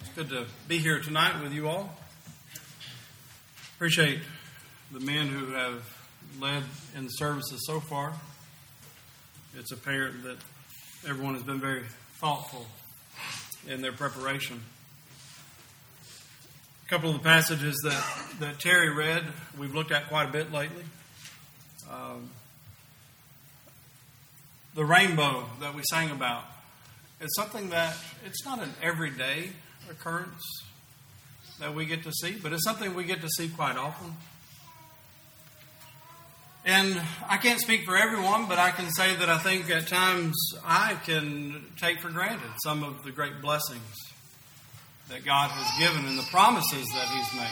Good to be here tonight with you all. Appreciate the men who have led in the services so far. It's apparent that everyone has been very thoughtful in their preparation. A couple of the passages that Terry read, we've looked at quite a bit lately. The rainbow that we sang about, it's something that it's not an everyday occurrence that we get to see, but it's something we get to see quite often. And I can't speak for everyone, but I can say that I think at times I can take for granted some of the great blessings that God has given and the promises that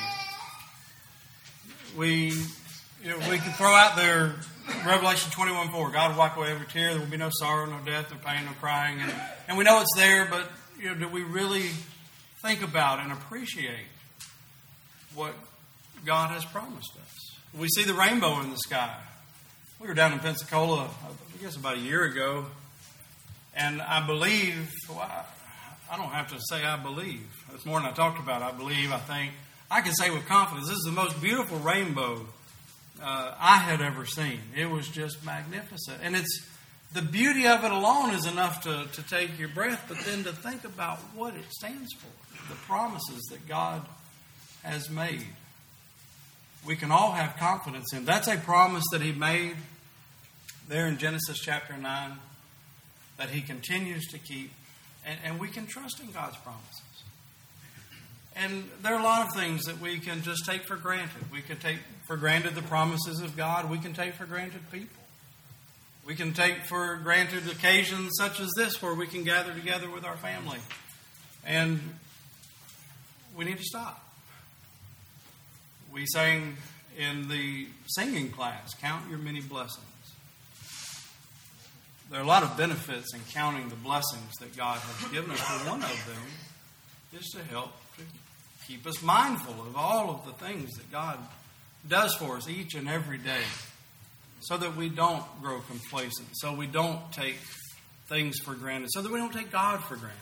He's made. We can throw out there Revelation 21:4. God will wipe away every tear. There will be no sorrow, no death, no pain, no crying. And we know it's there, but do we really think about and appreciate what God has promised us? We see the rainbow in the sky. We were down in Pensacola, I guess about a year ago, and I believe, I don't have to say I believe. This morning I talked about I believe, I think. I can say with confidence, this is the most beautiful rainbow I had ever seen. It was just magnificent. And the beauty of it alone is enough to take your breath, but then to think about what it stands for, the promises that God has made. We can all have confidence in. That's a promise that He made there in Genesis chapter 9 that He continues to keep. And we can trust in God's promises. And there are a lot of things that we can just take for granted. We can take for granted the promises of God. We can take for granted people. We can take for granted occasions such as this where we can gather together with our family. And we need to stop. We sang in the singing class, Count Your Many Blessings. There are a lot of benefits in counting the blessings that God has given us. But one of them is to help to keep us mindful of all of the things that God does for us each and every day, so that we don't grow complacent, so we don't take things for granted, so that we don't take God for granted.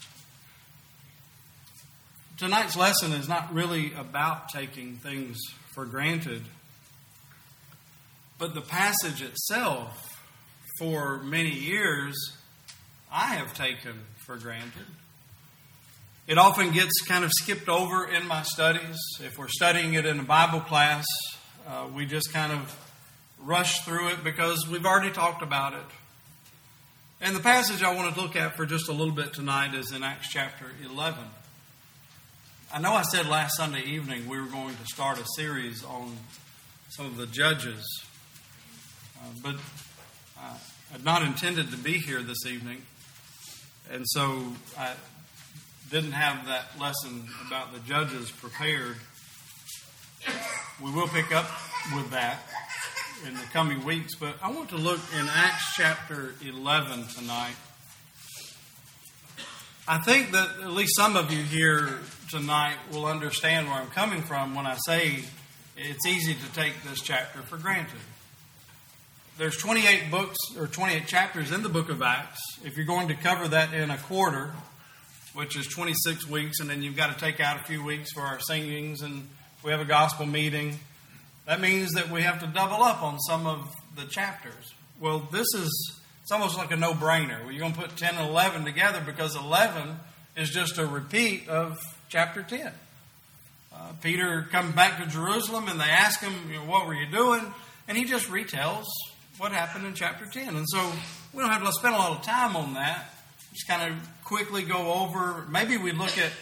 Tonight's lesson is not really about taking things for granted, but the passage itself, for many years, I have taken for granted. It often gets kind of skipped over in my studies. If we're studying it in a Bible class, we just kind of rush through it because we've already talked about it. And the passage I want to look at for just a little bit tonight is in Acts chapter 11. I know I said last Sunday evening we were going to start a series on some of the judges, but I had not intended to be here this evening, and so I didn't have that lesson about the judges prepared. We will pick up with that in the coming weeks, but I want to look in Acts chapter 11 tonight. I think that at least some of you here tonight will understand where I'm coming from when I say it's easy to take this chapter for granted. There's 28 books or 28 chapters in the book of Acts. If you're going to cover that in a quarter, which is 26 weeks, and then you've got to take out a few weeks for our singings, and we have a gospel meeting. That means that we have to double up on some of the chapters. Well, it's almost like a no-brainer. Well, you're going to put 10 and 11 together because 11 is just a repeat of chapter 10. Peter comes back to Jerusalem, and they ask him, what were you doing? And he just retells what happened in chapter 10. And so we don't have to spend a lot of time on that. Just kind of quickly go over. Maybe we look at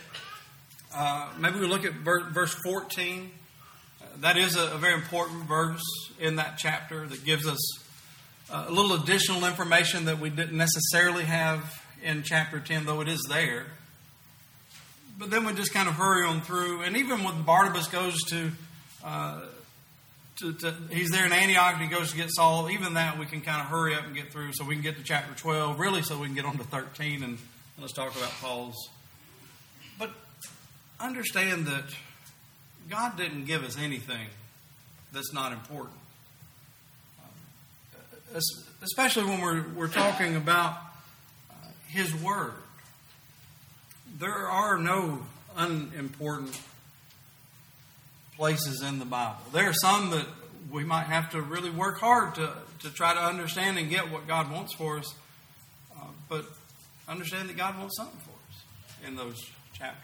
verse 14. That is a very important verse in that chapter that gives us a little additional information that we didn't necessarily have in chapter 10, though it is there. But then we just kind of hurry on through. And even when Barnabas goes to he's there in Antioch and he goes to get Saul, even that we can kind of hurry up and get through so we can get to chapter 12, really so we can get on to 13 and let's talk about Paul's. But understand that God didn't give us anything that's not important. Especially when we're talking about His Word. There are no unimportant places in the Bible. There are some that we might have to really work hard to try to understand and get what God wants for us. But understand that God wants something for us in those chapters.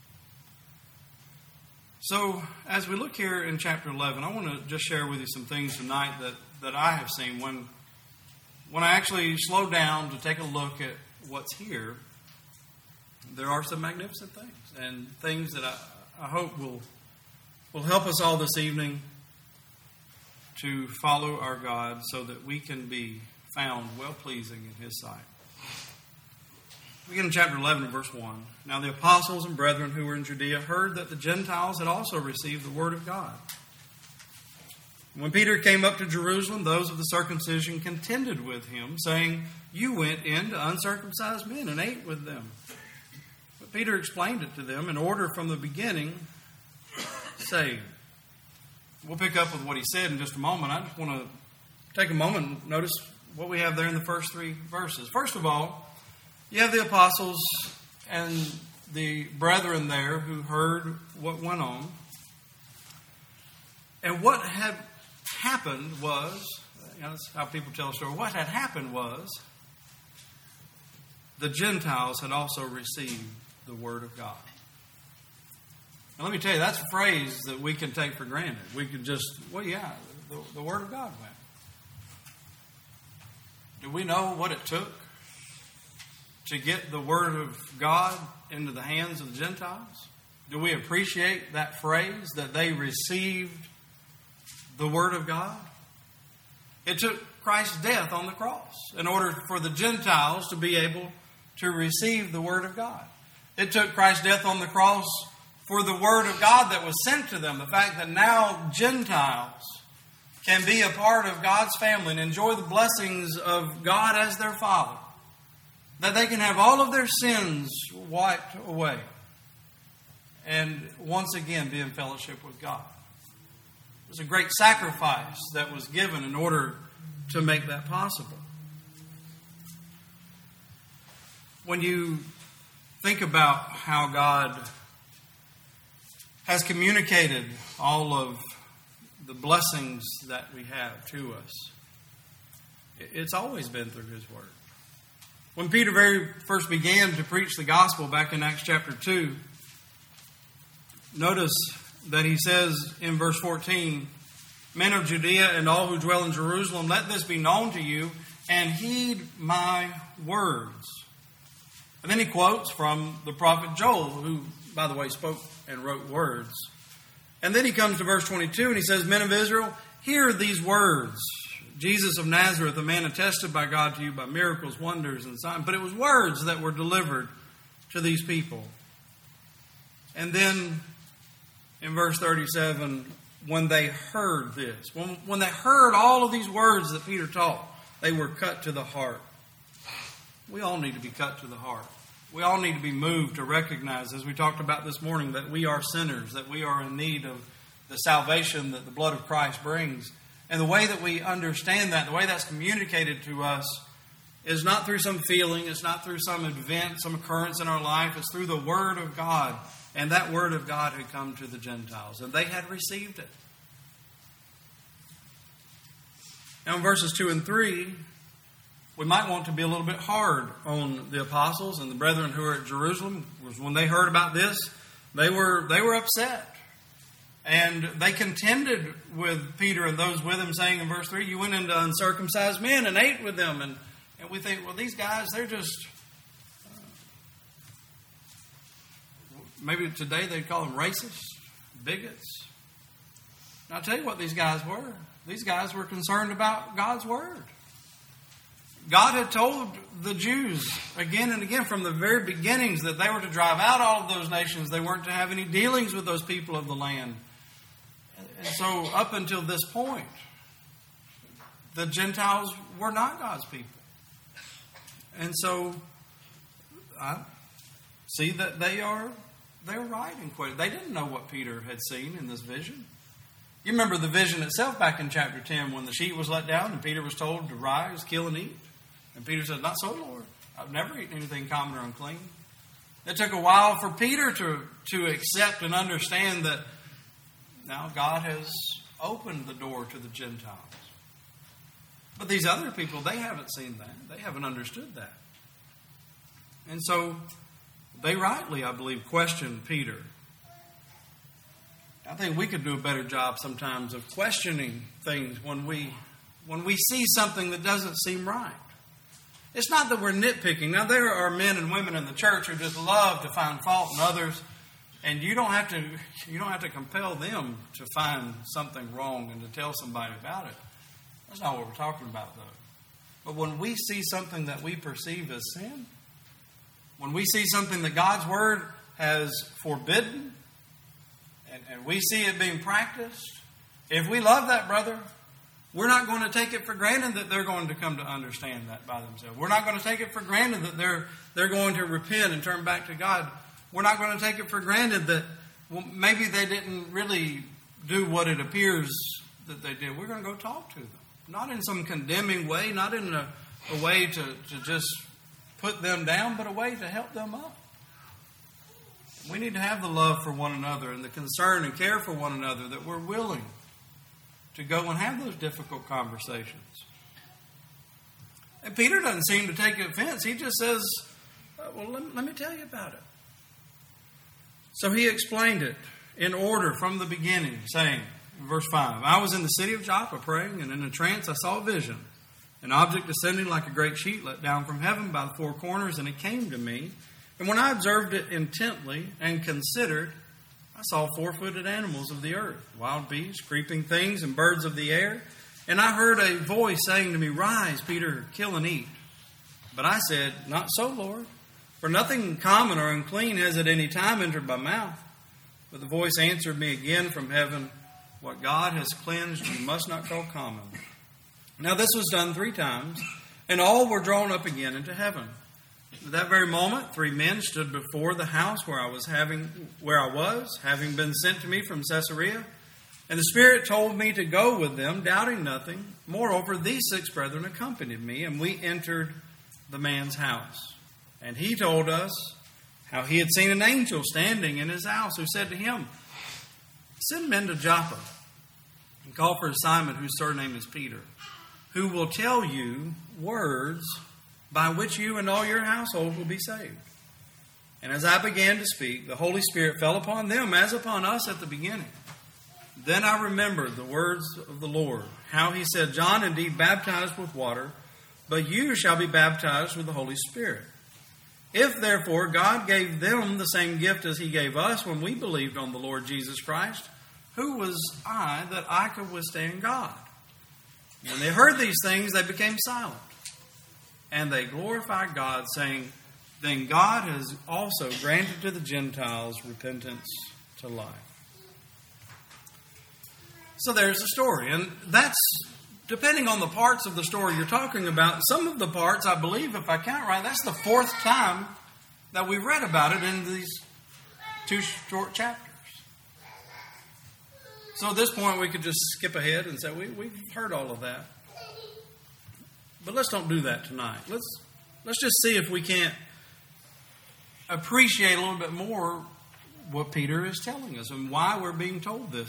So, as we look here in chapter 11, I want to just share with you some things tonight that I have seen. When I actually slow down to take a look at what's here, there are some magnificent things. And things that I hope will help us all this evening to follow our God so that we can be found well-pleasing in His sight. We begin in chapter 11, verse 1. Now the apostles and brethren who were in Judea heard that the Gentiles had also received the word of God. When Peter came up to Jerusalem, those of the circumcision contended with him, saying, "You went in to uncircumcised men and ate with them." But Peter explained it to them in order from the beginning, saying, we'll pick up with what he said in just a moment. I just want to take a moment and notice what we have there in the first three verses. First of all, you have the apostles and the brethren there who heard what went on. And what had happened was, that's how people tell a story, what had happened was the Gentiles had also received the word of God. Now, let me tell you, that's a phrase that we can take for granted. We can just, the word of God went. Do we know what it took to get the word of God into the hands of the Gentiles? Do we appreciate that phrase, that they received the word of God? It took Christ's death on the cross in order for the Gentiles to be able to receive the word of God. It took Christ's death on the cross for the word of God that was sent to them. The fact that now Gentiles can be a part of God's family and enjoy the blessings of God as their Father. That they can have all of their sins wiped away and once again be in fellowship with God. It was a great sacrifice that was given in order to make that possible. When you think about how God has communicated all of the blessings that we have to us, it's always been through His Word. When Peter very first began to preach the gospel back in Acts chapter 2, notice that he says in verse 14, "Men of Judea and all who dwell in Jerusalem, let this be known to you, and heed my words." And then he quotes from the prophet Joel, who, by the way, spoke and wrote words. And then he comes to verse 22 and he says, "Men of Israel, hear these words. Jesus of Nazareth, a man attested by God to you by miracles, wonders, and signs." But it was words that were delivered to these people. And then in verse 37, when they heard this, when they heard all of these words that Peter taught, they were cut to the heart. We all need to be cut to the heart. We all need to be moved to recognize, as we talked about this morning, that we are sinners, that we are in need of the salvation that the blood of Christ brings. And the way that we understand that, the way that's communicated to us, is not through some feeling, it's not through some event, some occurrence in our life, it's through the Word of God. And that Word of God had come to the Gentiles, and they had received it. Now in verses 2 and 3, we might want to be a little bit hard on the apostles and the brethren who are at Jerusalem. When they heard about this, they were upset. And they contended with Peter and those with him, saying in verse 3, "You went into uncircumcised men and ate with them." And we think, well, these guys, they're just... maybe today they'd call them racists, bigots. And I'll tell you what these guys were. These guys were concerned about God's Word. God had told the Jews again and again from the very beginnings that they were to drive out all of those nations. They weren't to have any dealings with those people of the land. And so up until this point, the Gentiles were not God's people. And so I see that they're right in quoting. They didn't know what Peter had seen in this vision. You remember the vision itself back in chapter 10 when the sheet was let down and Peter was told to rise, kill, and eat. And Peter said, "Not so, Lord. I've never eaten anything common or unclean." It took a while for Peter to accept and understand that now God has opened the door to the Gentiles. But these other people, they haven't seen that. They haven't understood that. And so they rightly, I believe, questioned Peter. I think we could do a better job sometimes of questioning things when we see something that doesn't seem right. It's not that we're nitpicking. Now, there are men and women in the church who just love to find fault in others, and you don't have to compel them to find something wrong and to tell somebody about it. That's not what we're talking about, though. But when we see something that we perceive as sin, when we see something that God's Word has forbidden, and we see it being practiced, if we love that brother, we're not going to take it for granted that they're going to come to understand that by themselves. We're not going to take it for granted that they're going to repent and turn back to God. We're not going to take it for granted that maybe they didn't really do what it appears that they did. We're going to go talk to them. Not in some condemning way, not in a way to just put them down, but a way to help them up. We need to have the love for one another and the concern and care for one another that we're willing to go and have those difficult conversations. And Peter doesn't seem to take offense. He just says, well, let me tell you about it. So he explained it in order from the beginning, saying, in verse 5, I was in the city of Joppa praying, and in a trance I saw a vision, an object descending like a great sheet let down from heaven by the four corners, and it came to me. And when I observed it intently and considered, I saw four-footed animals of the earth, wild beasts, creeping things, and birds of the air. And I heard a voice saying to me, Rise, Peter, kill and eat. But I said, Not so, Lord, for nothing common or unclean has at any time entered my mouth. But the voice answered me again from heaven, What God has cleansed you must not call common. Now this was done 3 times, and all were drawn up again into heaven. At that very moment, 3 men stood before the house where I was, having been sent to me from Caesarea. And the Spirit told me to go with them, doubting nothing. Moreover, these 6 brethren accompanied me, and we entered the man's house. And he told us how he had seen an angel standing in his house, who said to him, Send men to Joppa, and call for Simon, whose surname is Peter, who will tell you words by which you and all your household will be saved. And as I began to speak, the Holy Spirit fell upon them as upon us at the beginning. Then I remembered the words of the Lord, how he said, John indeed baptized with water, but you shall be baptized with the Holy Spirit. If therefore God gave them the same gift as he gave us when we believed on the Lord Jesus Christ, who was I that I could withstand God? When they heard these things, they became silent. And they glorified God, saying, Then God has also granted to the Gentiles repentance to life. So there's the story. And that's, depending on the parts of the story you're talking about, some of the parts, I believe, if I count right, that's the 4th time that we read about it in these 2 short chapters. So at this point, we could just skip ahead and say, we've heard all of that. But let's don't do that tonight. Let's just see if we can't appreciate a little bit more what Peter is telling us and why we're being told this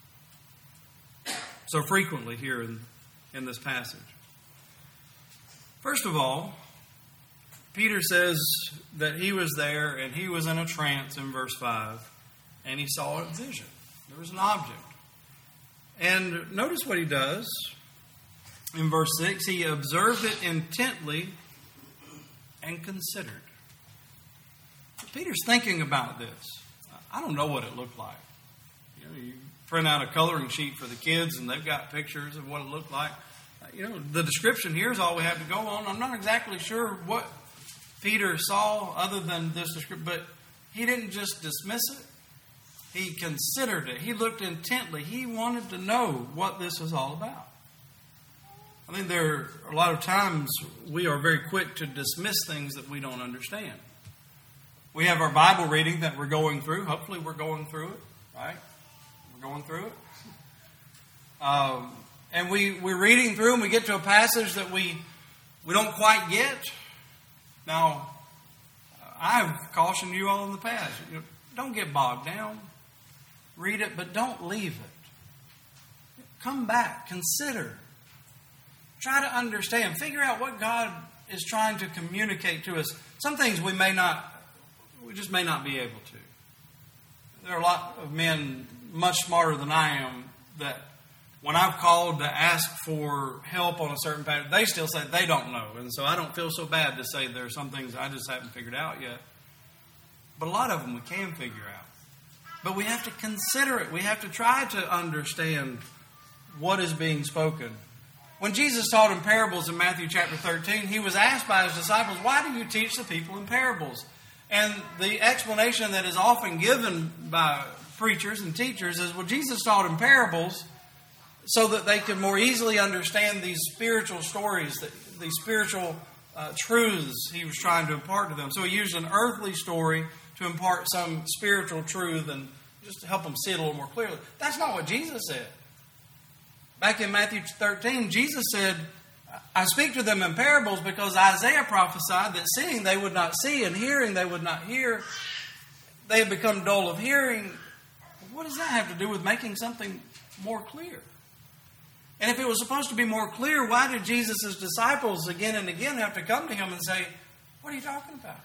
so frequently here in this passage. First of all, Peter says that he was there and he was in a trance in verse 5, and he saw a vision. There was an object. And notice what he does. In verse 6, he observed it intently and considered. Peter's thinking about this. I don't know what it looked like. You print out a coloring sheet for the kids and they've got pictures of what it looked like. The description here is all we have to go on. I'm not exactly sure what Peter saw other than this description, but he didn't just dismiss it. He considered it. He looked intently. He wanted to know what this was all about. I think there are a lot of times we are very quick to dismiss things that we don't understand. We have our Bible reading that we're going through. Hopefully we're going through it, right? We're going through it. And we're reading through and we get to a passage that we don't quite get. Now, I've cautioned you all in the past. Don't get bogged down. Read it, but don't leave it. Come back. Consider. Try to understand. Figure out what God is trying to communicate to us. Some things we just may not be able to. There are a lot of men much smarter than I am that when I've called to ask for help on a certain pattern, they still say they don't know. And so I don't feel so bad to say there are some things I just haven't figured out yet. But a lot of them we can figure out. But we have to consider it. We have to try to understand what is being spoken. When Jesus taught in parables in Matthew chapter 13, he was asked by his disciples, why do you teach the people in parables? And the explanation that is often given by preachers and teachers is, well, Jesus taught in parables so that they could more easily understand these spiritual stories, these spiritual truths he was trying to impart to them. So he used an earthly story to impart some spiritual truth and just to help them see it a little more clearly. That's not what Jesus said. Back in Matthew 13, Jesus said, I speak to them in parables because Isaiah prophesied that seeing they would not see and hearing they would not hear. They have become dull of hearing. What does that have to do with making something more clear? And if it was supposed to be more clear, why did Jesus' disciples again and again have to come to him and say, what are you talking about?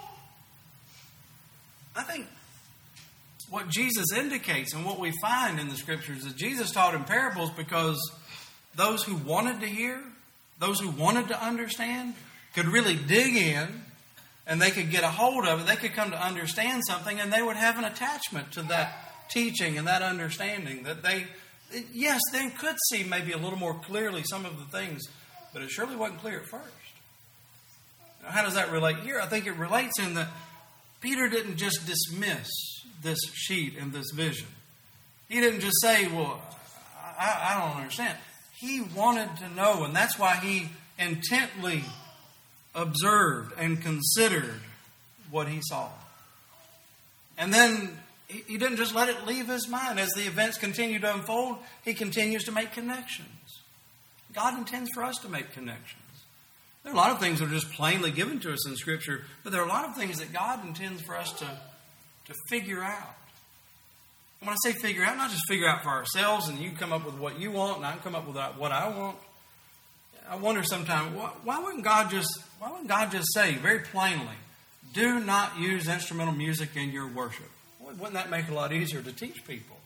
I think what Jesus indicates and what we find in the Scriptures is Jesus taught in parables because those who wanted to hear, those who wanted to understand, could really dig in and they could get a hold of it. They could come to understand something and they would have an attachment to that teaching and that understanding that they could see maybe a little more clearly some of the things, but it surely wasn't clear at first. Now, how does that relate here? I think it relates in that Peter didn't just dismiss this sheet and this vision. He didn't just say, well, I don't understand. He wanted to know, and that's why he intently observed and considered what he saw. And then he didn't just let it leave his mind. As the events continue to unfold, he continues to make connections. God intends for us to make connections. There are a lot of things that are just plainly given to us in Scripture, but there are a lot of things that God intends for us to figure out. When I say figure out, not just figure out for ourselves and you come up with what you want and I come up with what I want. I wonder sometimes, why wouldn't God just say very plainly, do not use instrumental music in your worship? Wouldn't that make it a lot easier to teach people?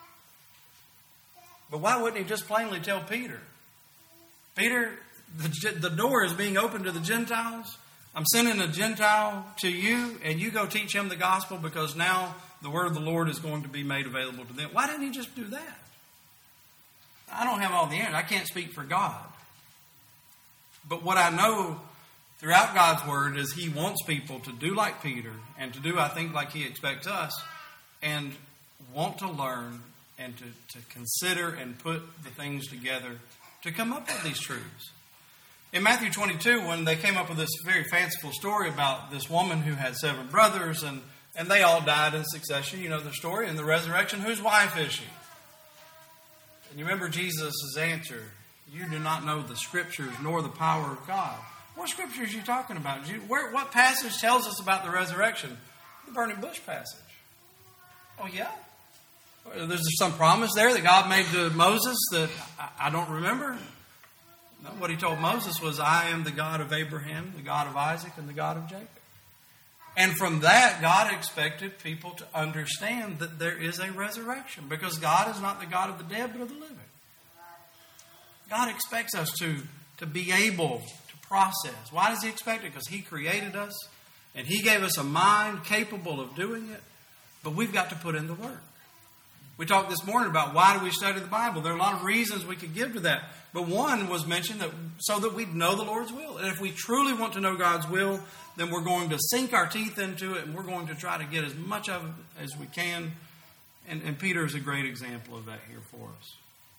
But why wouldn't he just plainly tell Peter, Peter, the door is being opened to the Gentiles. I'm sending a Gentile to you, and you go teach him the gospel because now the word of the Lord is going to be made available to them. Why didn't he just do that? I don't have all the answers. I can't speak for God. But what I know throughout God's word is he wants people to do like Peter and to do, I think, like he expects us and want to learn and to consider and put the things together to come up with these truths. In Matthew 22, when they came up with this very fanciful story about this woman who had 7 brothers and they all died in succession, you know the story, in the resurrection, whose wife is she? And you remember Jesus' answer, you do not know the Scriptures nor the power of God. What Scriptures are you talking about? What passage tells us about the resurrection? The burning bush passage. Oh, yeah? There's some promise there that God made to Moses that I don't remember. No, what he told Moses was, I am the God of Abraham, the God of Isaac, and the God of Jacob. And from that, God expected people to understand that there is a resurrection because God is not the God of the dead, but of the living. God expects us to be able to process. Why does he expect it? Because he created us and he gave us a mind capable of doing it, but we've got to put in the work. We talked this morning about why do we study the Bible. There are a lot of reasons we could give to that. But one was mentioned that so that we'd know the Lord's will. And if we truly want to know God's will, then we're going to sink our teeth into it and we're going to try to get as much of it as we can. And Peter is a great example of that here for us.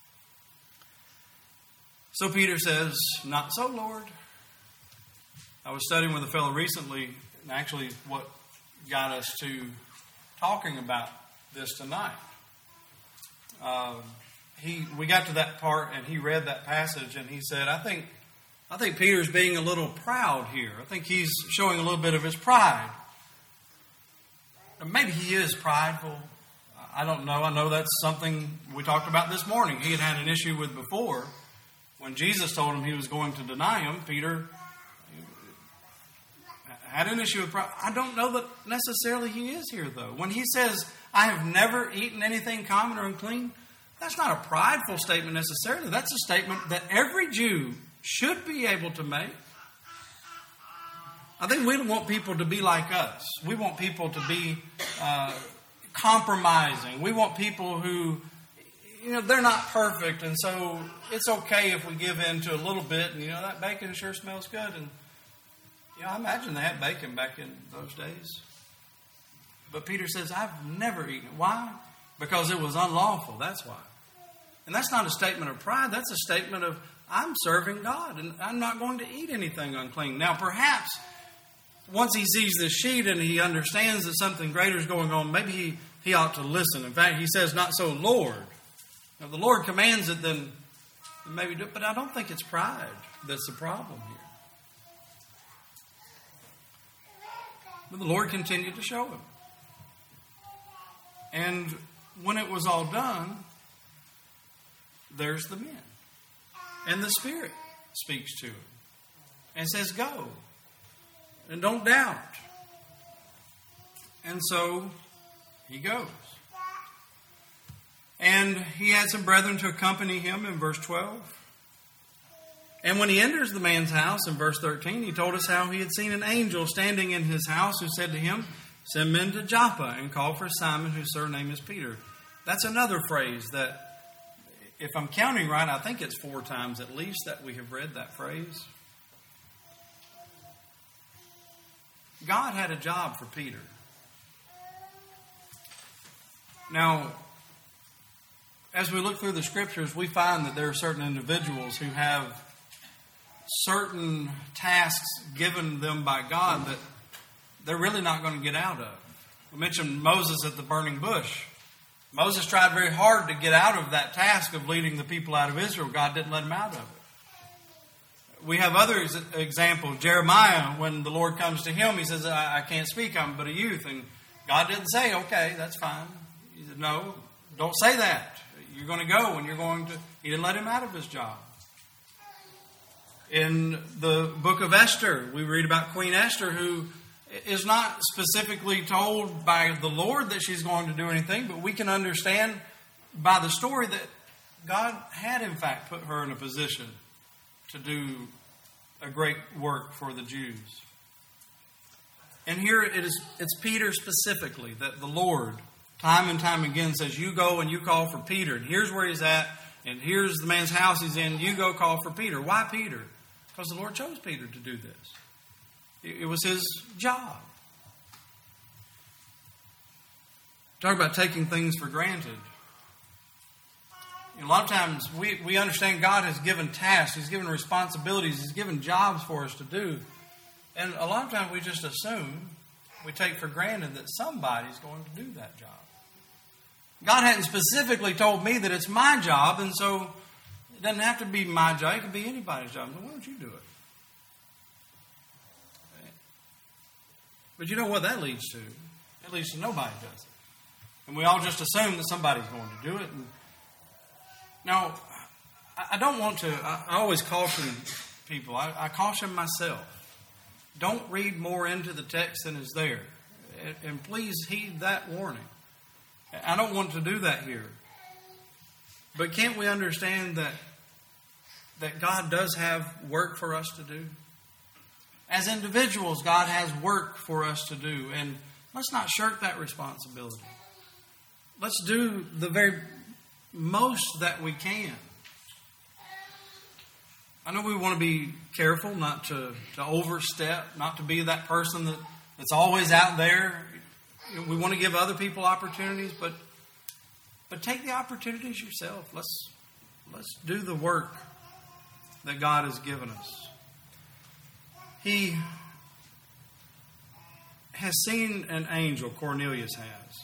So Peter says, not so, Lord. I was studying with a fellow recently, and actually what got us to talking about this tonight. We got to that part and he read that passage and he said, I think Peter's being a little proud here. I think he's showing a little bit of his pride. Maybe he is prideful. I don't know. I know that's something we talked about this morning. He had an issue with before. When Jesus told him he was going to deny him, Peter had an issue with pride. I don't know that necessarily he is here, though. When he says, I have never eaten anything common or unclean, that's not a prideful statement necessarily. That's a statement that every Jew should be able to make. I think we don't want people to be like us. We want people to be compromising. We want people who, they're not perfect, and so it's okay if we give in to a little bit. And, that bacon sure smells good. And, I imagine they had bacon back in those days. But Peter says, I've never eaten it. Why? Because it was unlawful. That's why. And that's not a statement of pride. That's a statement of, I'm serving God, and I'm not going to eat anything unclean. Now, perhaps once he sees this sheet and he understands that something greater is going on, maybe he ought to listen. In fact, he says, not so, Lord. If the Lord commands it, then maybe do it. But I don't think it's pride that's the problem here. But the Lord continued to show him. And when it was all done, there's the men. And the Spirit speaks to him and says, go. And don't doubt. And so he goes. And he had some brethren to accompany him in verse 12. And when he enters the man's house in verse 13, he told us how he had seen an angel standing in his house who said to him, send men to Joppa and call for Simon, whose surname is Peter. That's another phrase that, if I'm counting right, I think it's 4 times at least that we have read that phrase. God had a job for Peter. Now, as we look through the Scriptures, we find that there are certain individuals who have certain tasks given them by God that they're really not going to get out of. We mentioned Moses at the burning bush. Moses tried very hard to get out of that task of leading the people out of Israel. God didn't let him out of it. We have other examples. Jeremiah, when the Lord comes to him, he says, I can't speak, I'm but a youth. And God didn't say, okay, that's fine. He said, no, don't say that. You're going to go and you're going to... He didn't let him out of his job. In the book of Esther, we read about Queen Esther, who is not specifically told by the Lord that she's going to do anything, but we can understand by the story that God had in fact put her in a position to do a great work for the Jews. And here it's Peter specifically that the Lord time and time again says, you go and you call for Peter, and here's where he's at, and here's the man's house he's in, you go call for Peter. Why Peter? Because the Lord chose Peter to do this. It was his job. Talk about taking things for granted. A lot of times we understand God has given tasks, He's given responsibilities, He's given jobs for us to do. And a lot of times we just assume, we take for granted that somebody's going to do that job. God hadn't specifically told me that it's my job, and so it doesn't have to be my job. It can be anybody's job. So why don't you do it? But you know what that leads to? It leads to nobody does it. And we all just assume that somebody's going to do it. And now, I don't want to, I always caution people. I caution myself. Don't read more into the text than is there. And please heed that warning. I don't want to do that here. But can't we understand that God does have work for us to do? As individuals, God has work for us to do. And let's not shirk that responsibility. Let's do the very most that we can. I know we want to be careful not to overstep, not to be that person that's always out there. We want to give other people opportunities, but take the opportunities yourself. Let's do the work that God has given us. He has seen an angel, Cornelius has.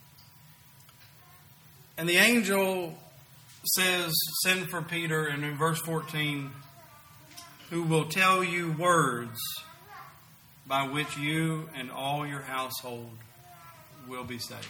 And the angel says, send for Peter, and in verse 14, who will tell you words by which you and all your household will be saved.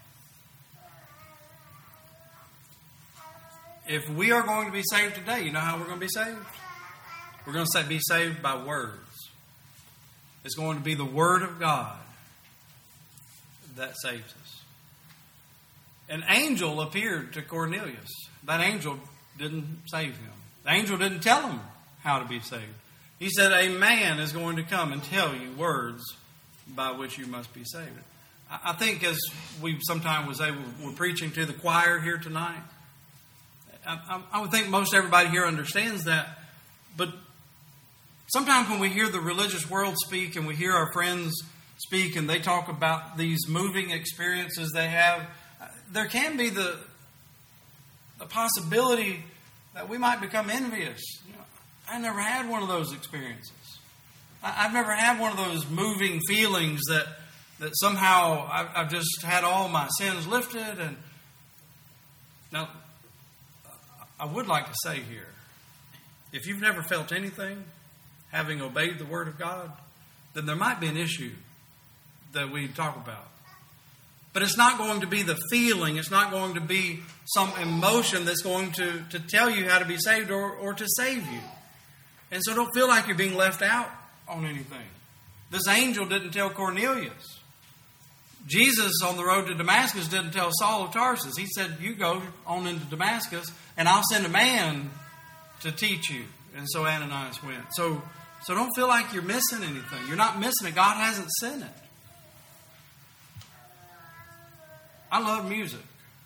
If we are going to be saved today, you know how we're going to be saved? We're going to be saved by words. It's going to be the Word of God that saves us. An angel appeared to Cornelius. That angel didn't save him. The angel didn't tell him how to be saved. He said, a man is going to come and tell you words by which you must be saved. I think as we sometimes we're preaching to the choir here tonight, I would think most everybody here understands that. But sometimes when we hear the religious world speak and we hear our friends speak and they talk about these moving experiences they have, there can be the possibility that we might become envious. You know, I never had one of those experiences. I've never had one of those moving feelings that somehow I've just had all my sins lifted. And now, I would like to say here, if you've never felt anything, having obeyed the Word of God, then there might be an issue that we talk about. But it's not going to be the feeling, it's not going to be some emotion that's going to tell you how to be saved or to save you. And so don't feel like you're being left out on anything. This angel didn't tell Cornelius. Jesus on the road to Damascus didn't tell Saul of Tarsus. He said, you go on into Damascus and I'll send a man to teach you. And so Ananias went. So don't feel like you're missing anything. You're not missing it. God hasn't sent it. I love music.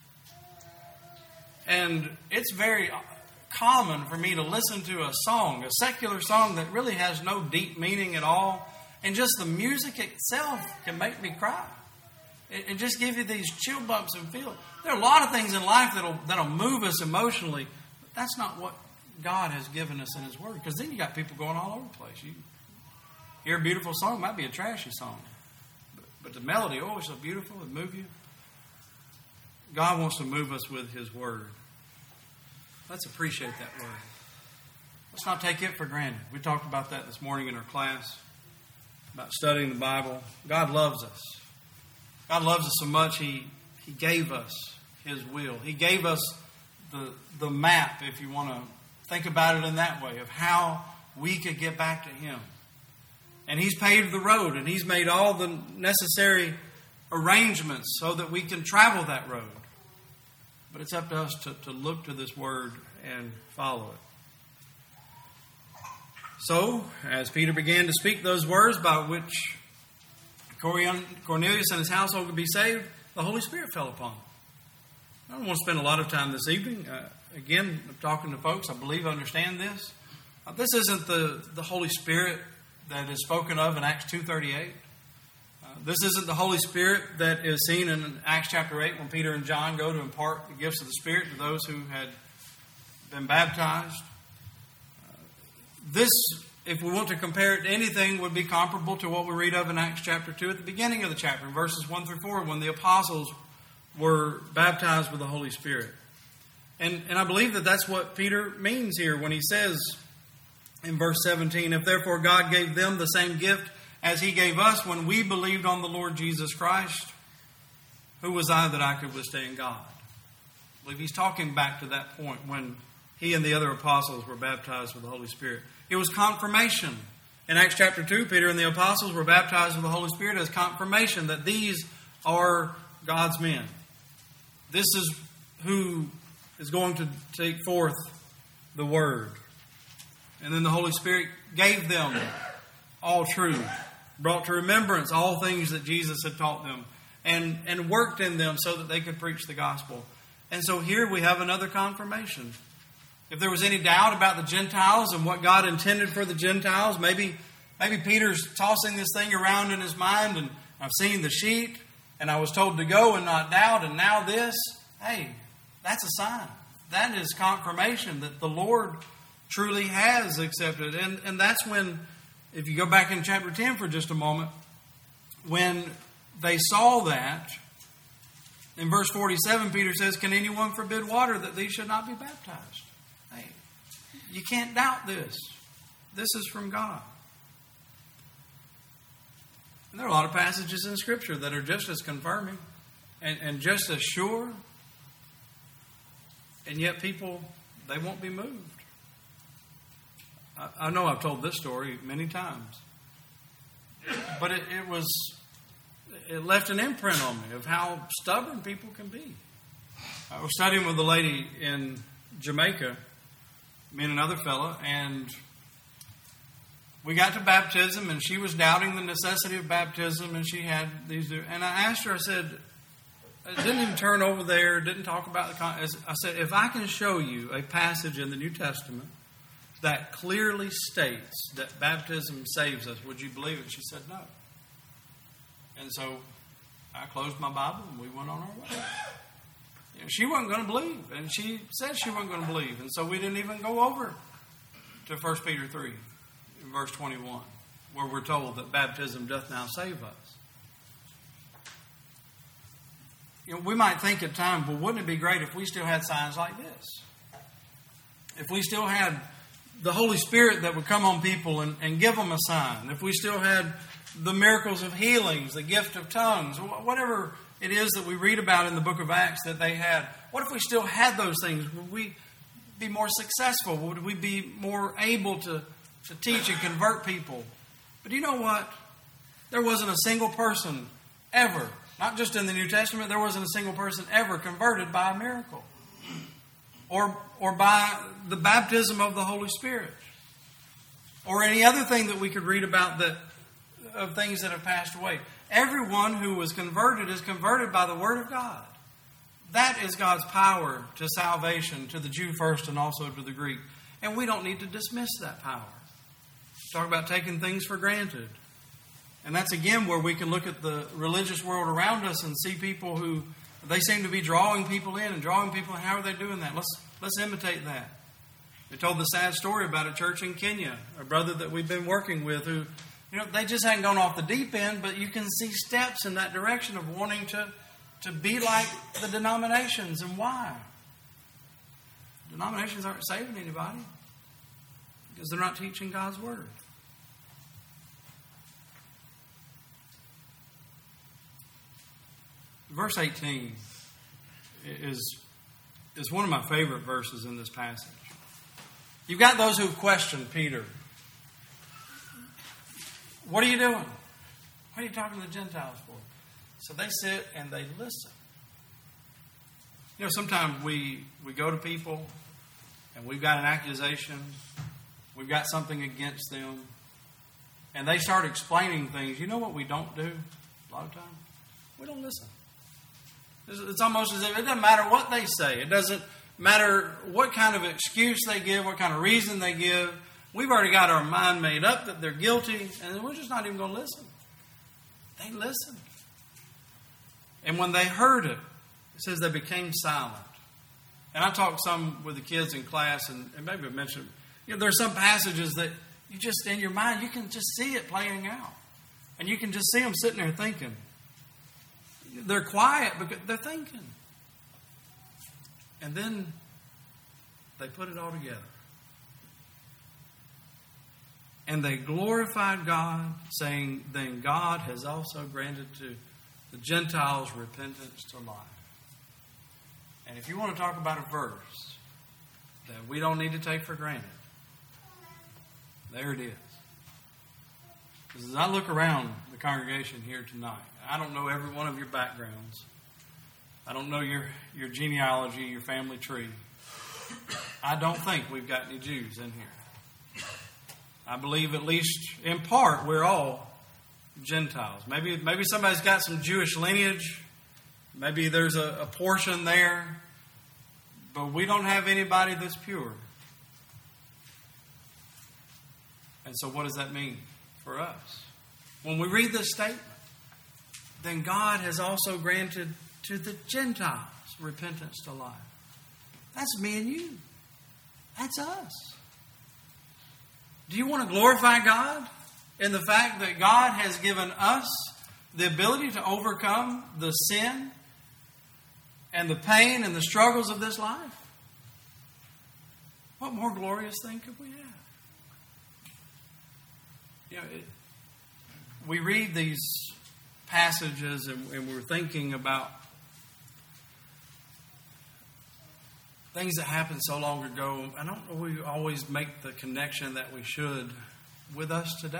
And it's very common for me to listen to a song, a secular song that really has no deep meaning at all. And just the music itself can make me cry. It just gives you these chill bumps and feels. There are a lot of things in life that'll move us emotionally. But that's not what God has given us in His Word. Because then you got people going all over the place. You hear a beautiful song, it might be a trashy song. But the melody, oh, it's so beautiful, it move you. God wants to move us with His Word. Let's appreciate that Word. Let's not take it for granted. We talked about that this morning in our class, about studying the Bible. God loves us. God loves us so much, He gave us His will. He gave us the map, if you want to think about it in that way, of how we could get back to Him. And He's paved the road, and He's made all the necessary arrangements so that we can travel that road. But it's up to us to look to this Word and follow it. So, as Peter began to speak those words by which Cornelius and his household could be saved, the Holy Spirit fell upon them. I don't want to spend a lot of time this evening. Again, I'm talking to folks I believe understand this. This isn't the Holy Spirit that is spoken of in Acts 2:38. This isn't the Holy Spirit that is seen in Acts chapter 8 when Peter and John go to impart the gifts of the Spirit to those who had been baptized. This, if we want to compare it to anything, would be comparable to what we read of in Acts chapter 2 at the beginning of the chapter, verses 1 through 4, when the apostles were baptized with the Holy Spirit. And I believe that that's what Peter means here when he says in verse 17, if therefore God gave them the same gift as He gave us when we believed on the Lord Jesus Christ, who was I that I could withstand God? I believe he's talking back to that point when he and the other apostles were baptized with the Holy Spirit. It was confirmation. In Acts chapter 2, Peter and the apostles were baptized with the Holy Spirit as confirmation that these are God's men. This is who is going to take forth the Word. And then the Holy Spirit gave them all truth, brought to remembrance all things that Jesus had taught them, and worked in them so that they could preach the gospel. And so here we have another confirmation. If there was any doubt about the Gentiles and what God intended for the Gentiles, maybe Peter's tossing this thing around in his mind, and I've seen the sheet, and I was told to go and not doubt, and now this. Hey, that's a sign. That is confirmation that the Lord truly has accepted. And that's when, if you go back in chapter 10 for just a moment, when they saw that, in verse 47, Peter says, can anyone forbid water that these should not be baptized? Hey, you can't doubt this. This is from God. And there are a lot of passages in Scripture that are just as confirming and just as sure. And yet people, they won't be moved. I know I've told this story many times. But it left an imprint on me of how stubborn people can be. I was studying with a lady in Jamaica, me and another fella, and we got to baptism, and she was doubting the necessity of baptism, and she had these. And I asked her, I said, I didn't even turn over there, didn't talk about the. I said, if I can show you a passage in the New Testament that clearly states that baptism saves us, would you believe it? She said no. And so I closed my Bible and we went on our way. She wasn't going to believe, and she said she wasn't going to believe. And so we didn't even go over to 1 Peter 3, verse 21, where we're told that baptism doth now save us. We might think at times, well, wouldn't it be great if we still had signs like this? If we still had the Holy Spirit that would come on people and give them a sign. If we still had the miracles of healings, the gift of tongues, whatever it is that we read about in the book of Acts that they had. What if we still had those things? Would we be more successful? Would we be more able to teach and convert people? But you know what? There wasn't a single person ever, not just in the New Testament, there wasn't a single person ever converted by a miracle. Or by the baptism of the Holy Spirit. Or any other thing that we could read about of things that have passed away. Everyone who was converted is converted by the Word of God. That is God's power to salvation, to the Jew first and also to the Greek. And we don't need to dismiss that power. Talk about taking things for granted. And that's again where we can look at the religious world around us and see people who, they seem to be drawing people in and drawing people in. How are they doing that? Let's imitate that. They told the sad story about a church in Kenya, a brother that we've been working with who, they just hadn't gone off the deep end, but you can see steps in that direction of wanting to be like the denominations. And why? Denominations aren't saving anybody because they're not teaching God's Word. Verse 18 is one of my favorite verses in this passage. You've got those who've questioned Peter. What are you doing? What are you talking to the Gentiles for? So they sit and they listen. Sometimes we go to people and we've got an accusation. We've got something against them. And they start explaining things. You know what we don't do a lot of times? We don't listen. It's almost as if it doesn't matter what they say. It doesn't matter what kind of excuse they give, what kind of reason they give. We've already got our mind made up that they're guilty, and we're just not even going to listen. They listened. And when they heard it, it says they became silent. And I talked some with the kids in class, and maybe I mentioned, there's some passages that you just, in your mind, you can just see it playing out. And you can just see them sitting there thinking. They're quiet because they're thinking. And then they put it all together. And they glorified God, saying, then God has also granted to the Gentiles repentance to life. And if you want to talk about a verse that we don't need to take for granted, there it is. Because as I look around the congregation here tonight, I don't know every one of your backgrounds. I don't know your genealogy, your family tree. I don't think we've got any Jews in here. I believe at least in part we're all Gentiles. Maybe somebody's got some Jewish lineage. Maybe there's a portion there. But we don't have anybody that's pure. And so what does that mean for us? When we read this statement, then God has also granted to the Gentiles repentance to life. That's me and you. That's us. Do you want to glorify God in the fact that God has given us the ability to overcome the sin and the pain and the struggles of this life? What more glorious thing could we have? we read these passages and we're thinking about things that happened so long ago. I don't know we always make the connection that we should with us today.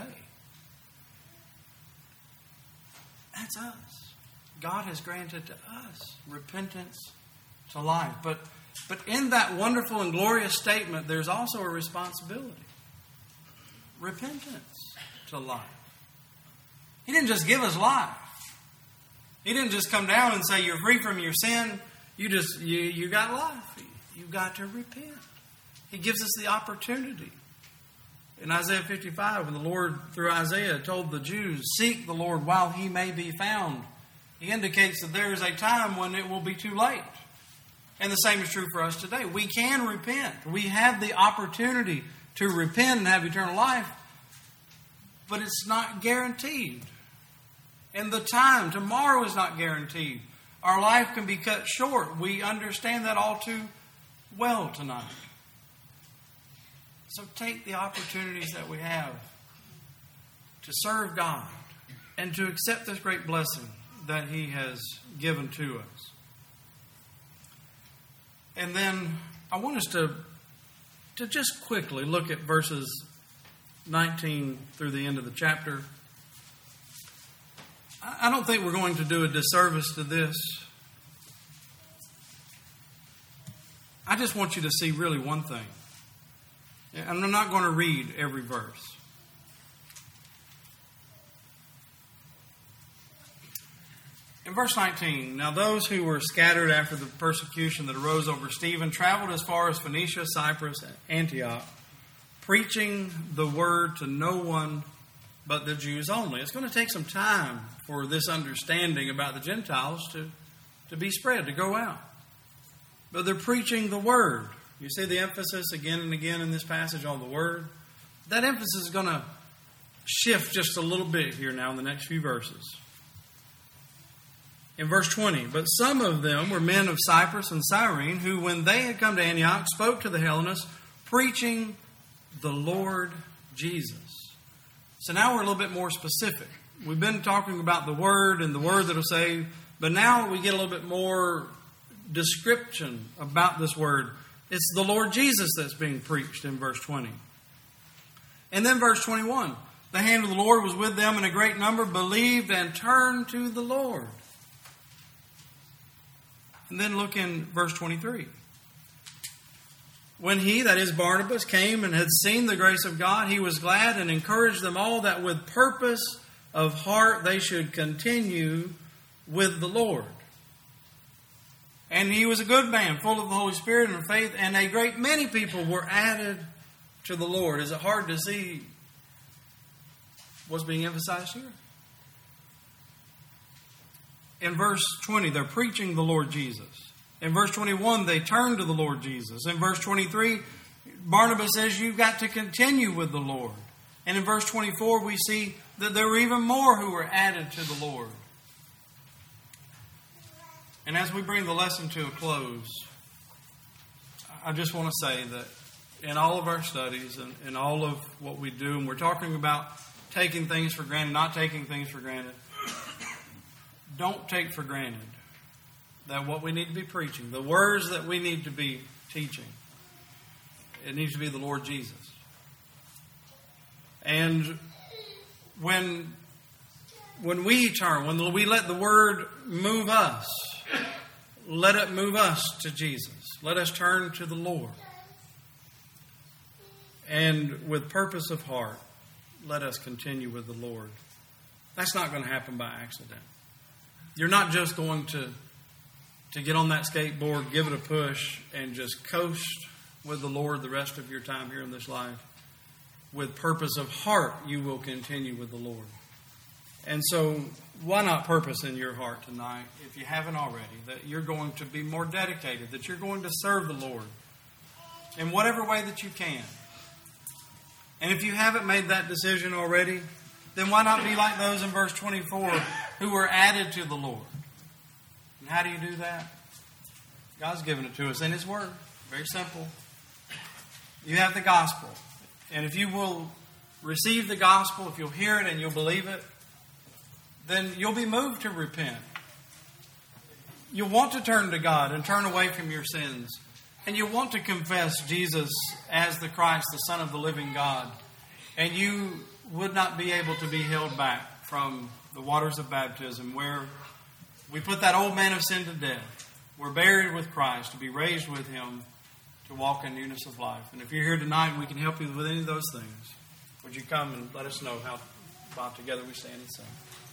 That's us. God has granted to us repentance to life. But in that wonderful and glorious statement, there's also a responsibility. Repentance to life. He didn't just give us life. He didn't just come down and say, you're free from your sin. You got life. You've got to repent. He gives us the opportunity. In Isaiah 55, when the Lord, through Isaiah, told the Jews, seek the Lord while He may be found, He indicates that there is a time when it will be too late. And the same is true for us today. We can repent. We have the opportunity to repent and have eternal life, but it's not guaranteed. And the time, tomorrow, is not guaranteed. Our life can be cut short. We understand that all too well tonight. So take the opportunities that we have to serve God and to accept this great blessing that He has given to us. And then I want us to just quickly look at verses 19 through the end of the chapter. I don't think we're going to do a disservice to this. I just want you to see really one thing. And I'm not going to read every verse. In verse 19, now those who were scattered after the persecution that arose over Stephen traveled as far as Phoenicia, Cyprus, and Antioch, preaching the word to no one but the Jews only. It's going to take some time for this understanding about the Gentiles to be spread, to go out. But they're preaching the word. You see the emphasis again and again in this passage on the word. That emphasis is going to shift just a little bit here now in the next few verses. In verse 20, but some of them were men of Cyprus and Cyrene, who when they had come to Antioch spoke to the Hellenists, preaching the Lord Jesus. So now we're a little bit more specific. We've been talking about the word and the word that will save, but now we get a little bit more description about this word. It's the Lord Jesus that's being preached in verse 20. And then verse 21, the hand of the Lord was with them, and a great number believed and turned to the Lord. And then look in verse 23. When he, that is Barnabas, came and had seen the grace of God, he was glad and encouraged them all that with purpose of heart they should continue with the Lord. And he was a good man, full of the Holy Spirit and faith, and a great many people were added to the Lord. Is it hard to see what's being emphasized here? In verse 20, they're preaching the Lord Jesus. In verse 21, they turn to the Lord Jesus. In verse 23, Barnabas says you've got to continue with the Lord. And in verse 24, we see that there were even more who were added to the Lord. And as we bring the lesson to a close, I just want to say that in all of our studies and in all of what we do, and we're talking about taking things for granted, not taking things for granted, don't take for granted that what we need to be preaching, the words that we need to be teaching, it needs to be the Lord Jesus. And when we turn, when we let the word move us, let it move us to Jesus. Let us turn to the Lord. And with purpose of heart, let us continue with the Lord. That's not going to happen by accident. You're not just going to get on that skateboard, give it a push, and just coast with the Lord the rest of your time here in this life. With purpose of heart, you will continue with the Lord. And so, why not purpose in your heart tonight, if you haven't already, that you're going to be more dedicated, that you're going to serve the Lord in whatever way that you can. And if you haven't made that decision already, then why not be like those in verse 24 who were added to the Lord? And how do you do that? God's given it to us in His Word. Very simple. You have the gospel. And if you will receive the gospel, if you'll hear it and you'll believe it, then you'll be moved to repent. You'll want to turn to God and turn away from your sins. And you want to confess Jesus as the Christ, the Son of the living God. And you would not be able to be held back from the waters of baptism, where we put that old man of sin to death. We're buried with Christ to be raised with Him, to walk in newness of life. And if you're here tonight and we can help you with any of those things, would you come and let us know how together we stand and sing?